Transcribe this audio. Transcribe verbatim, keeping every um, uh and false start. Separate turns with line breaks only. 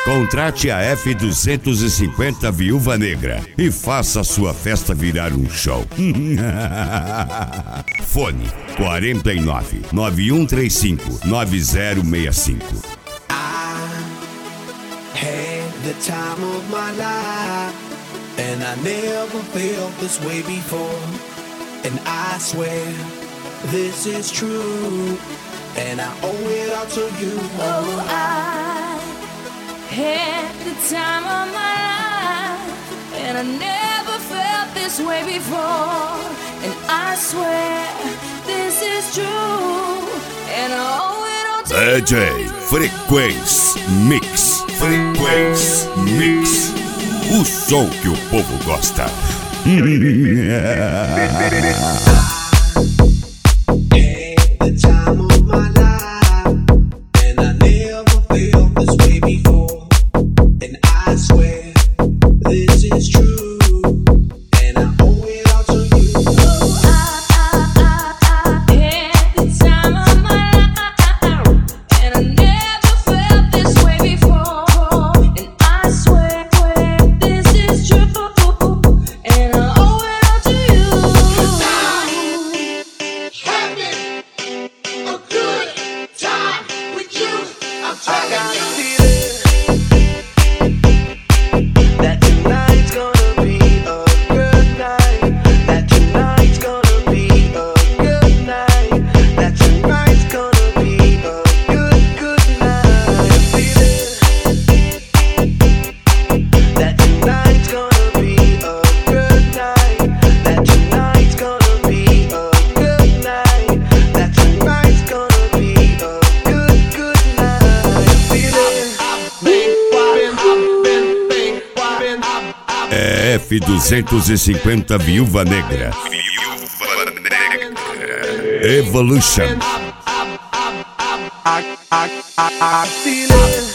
Contrate a F duzentos e cinquenta Viúva Negra e faça a sua festa virar um show. Fone quarenta e nove, nove um três cinco, nove zero seis cinco.
Had the time of my life, and I never felt this way before. And I swear this is true, and I owe it all to you.
Oh, I had the time of my life, and I never felt this way before. And I swear this is true, and I owe it all to
D J
you.
Frequência Mix. Frequência Mix. O som que o povo gosta. F duzentos e cinquenta Viúva Negra. Viúva Negra. Evolution.
I, I, I, I feel it.